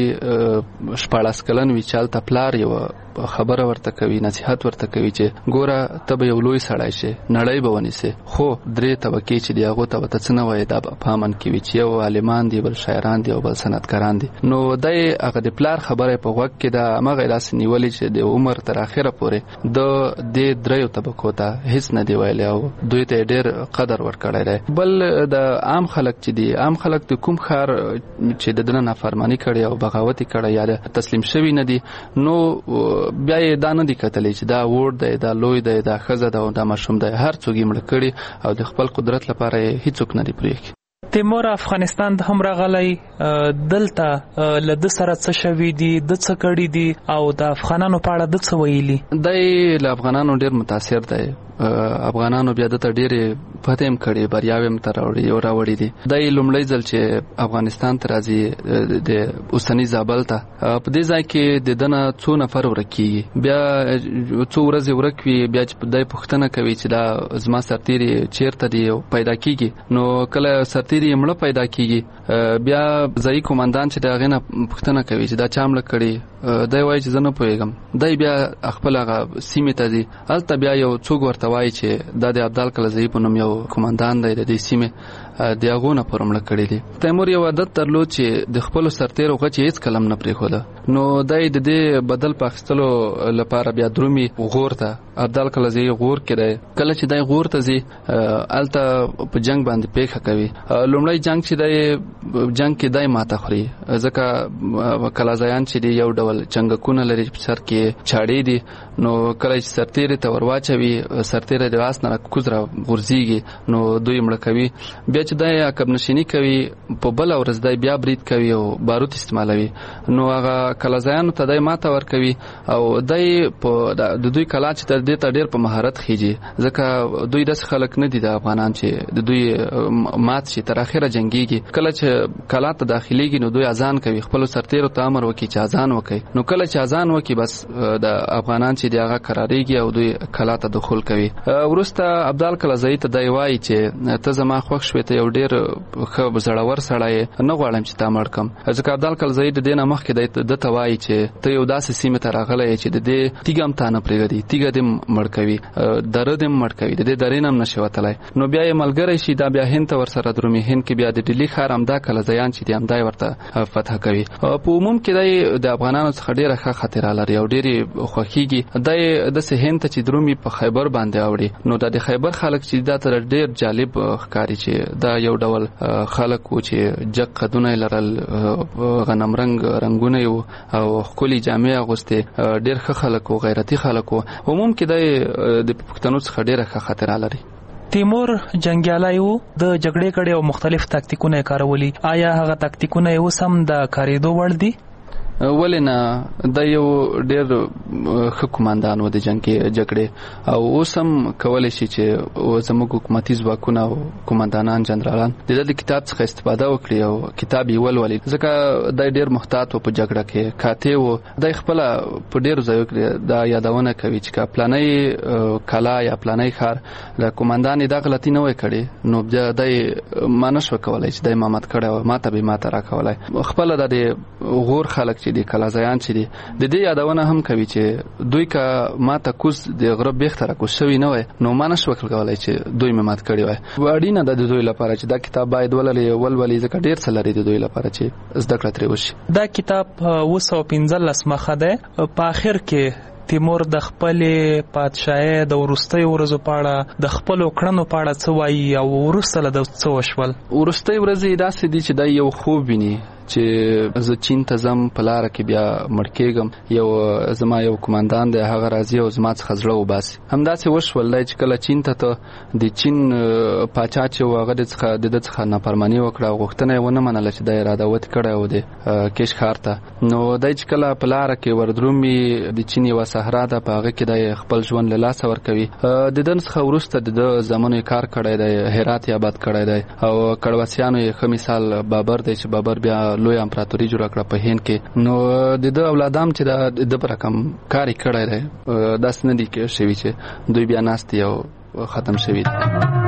14 کلن وي چې هلته پلار یوه خبره ورته کوي، نصیحت ورته کوي چې ګوره ته به یو لوی سړی شې، نړۍ به ونیسې، خو 3 طبقې چې دي هغو ته به ته څه نه وایې، دا به په امن کې وي چې یو عالمان دي، بل شاعران دي او بل صنعتکاران دي. نو دی هغه د پلار خبره په غوږ کې د همغه داسې نیولې چې د عمر تر اخره پورې د دې 3 طبقو ته هیڅ نه دی ویلی او دوی ته ډېر قدر ورکړی دی. بل د عام خلک چې دي، عام خلک د کوم ښار چې د دنه نافرمانی کړي او بغاوت کړي یا تسلیم شوي نه دي، نو بیا یې دا نه دي کتلی چې دا ووړ دی، دا لوی دی، دا ښځه ده او دا ماشوم دی. هر څوک یې مړه کړي او د خپل قدرت لپاره یې هیڅوک نه دی پرېښي. تیمور افغانستان ته هم راغلی، دلته له ده سره څه شوي دي، ده څه کړي دي او د افغانانو په اړه ده څه ویلي؟ دی له افغانانو ډېر متاثر دی. افغانانو بیا دته ډېرې فتحې هم کړې، بریاوې هم ته راوړي دي. دی لومړی ځل چې افغانستان ته راځي د اوسني زابل ته، په دې ځای کې د ده نه څو نفر ورک کېږي. بیا څو ورځې ورک وي، بیا چې دی پوښتنه کوي چې دا زما سرتیري چېرته دي او پیدا کېږي. نو کله سرتیري یې مړه پیدا کېږي، بیا ځایي قومندان چې د هغې نه پوښتنه کوي چې دا چا مړه کړي، دی وایي چې زه نه پوهېږم. دی بیا خپل هغه سیمې ته ځي، هلته بیا یو څوک ورته وایي چې دا د عبدال کلزئی په نوم یو قومندان دی د دې سیمې، د هغو نه پوره مړه کړي دي. تیمور یو عادت درلود چې د خپلو سرتیرو غچ هېڅ کلم نه پرېښوده. نو دی د دې بدل په اخیستلو لپاره بیا درومي غور ته. عبدال کلزئی غور کې دی. کله چې دی غور ته ځي، هلته په جنگ باندې پیښه کوي. لومړی جنگ چې دی، جنگ کې دی ماته خوري، ځکه کلزیان چې دی یو ډول چنګکونه لري، په سر کې چاړې دي. نو کله چې سرتیري ته ورواچوي، سرتیری د لاس نه کوز را غورځېږي، نو دوی مړه کوي. بیا چې دی عقب نشیني کوي، په بله ورځ دی بیا برید کوي او باروت استعمالوي. نو هغه کلزیانو ته دی ماته ورکوي او دی د دوی کلا چې دې ته ډېر په مهارت خیږي، ځکه دوی داسې خلک نه دي د افغانان چې د دوی مات شي، تر اخره جنګېږي. کله چې کلا ته داخلېږي نو دوی اذان کوي، خپلو سرتیرو ته امر وکړي چې اذان وکړي. نو کله چې اذان وکړي، بس د افغانان چې دی هغه قرارېږي او دوی کلا ته دخول کوي. وروسته عبدال کلزئی ته دی وایي چې ته زما خوښ شوې، ته یو ډېر ښه زړور سړی یې، نه غواړم چې تا مړ کړم. ځکه عبدال کلزئی د دې نه مخکې ده ته وایي چې ته یو داسې سیمې ته راغلی یې چې د دې تیږه هم تا نه پرېږدي، تیږه دې مړ کوي، دره دې مړ کوي، د دې درې نه هم نشي وتلی. نو بیا یې ملګری شي، دا بیا هند ته ورسره درومي. هند کې بیا د ډیلي ښار همدا کلزیان چې دي همدا یې ورته فتح کوي. په عموم کې دی د افغانانو څخه ډېره ښه خاطره لري او ډېرې خوښېږي. دی داسې هند ته چې درومي په خیبر باندې اوړي. نو دا د خیبر خلک چې دا ته ډېر جالب ښکاري چې دا یو ډول خلک و چې جګ قدونه یې لرل، غنم رنګونه یې او ښکلي جامې اغوستې، ډېر ښه خلک و، غیرتي خلک و. عموم کې دی د پښتنو څخه ډېره ښه خاطره لري. تیمور جنگیالی و، د جګړې کړې او مختلف تاکتیکونه یې کارولي. آیا هغه تاکتیکونه یې اوس هم د کارېدو وړ دي؟ ولې نه، دا یو ډېر ښه قومندان و د جګړې او اوس هم کولی شي چې زموږ حکومتي ځواکونه او قومندانان جنرالان د ده د کتاب څخه استفاده وکړي او کتاب یې ولولي، ځکه دی ډېر محتاط و په جګړه کې، قاطع و. دی خپله په ډېرو ځایو کې دا یادونه کوي چې که پلانی کلا یا پلانی ښار د قومندان یې دا غلطي نه وای کړې، نو بیا دی ما نه شوه کولی چې دی ما مات کړی او ماته به یې ماته راکولی. خپله دا د غور خلک چې د کلازیان چې د دې یادونه هم کوي چې دوی کا ماته کوز د غرب بهتره کو شوی نه وای نو مانه شو کولای چې دوی مات کړی وای وړینه د دوی لپاره چې دا کتاب باید ولولې ځکه ډیر څه لري د دوی لپاره چې زده کړه ترې وشي. دا کتاب 215 مخه ده. په اخر کې تیمور د خپل پادشاهي د ورستۍ ورځو په اړه د خپل کړنو په اړه څه وایي او ورسره د څه وشول. ورستۍ ورځې داسې دي چې دا یو خوب ویني چې زه چین ته ځم په لاره کې بیا مړ کېږم. زما یو کمانډان دی هغه راځي او زما څخه زړه وباسي. همداسې وشول دی چې کله چین ته د چین پاچا چې هغه د څخه نافرماني وکړه او غوښتنه یې ونه منله چې د اراده وت کړی و د کیش ښار ته نو دی چې کله په لاره کې وردرومي د چین یوه صحرا ده په هغه کې دی خپل ژوند له لاسه ورکوي. د ده څخه وروسته د زامنو یې کار کړی دی هرات یې آباد کړی دی او کړوسیانو یې ښه مثال بابر دی چې بابر بیا لوی امپراتوري جوړه کړه په هند کې. نو د ده اولادام چې د پر رقم کاری کړی دی داس نه دي کې شوی چې دوی بیا ناست او ختم شوی دي.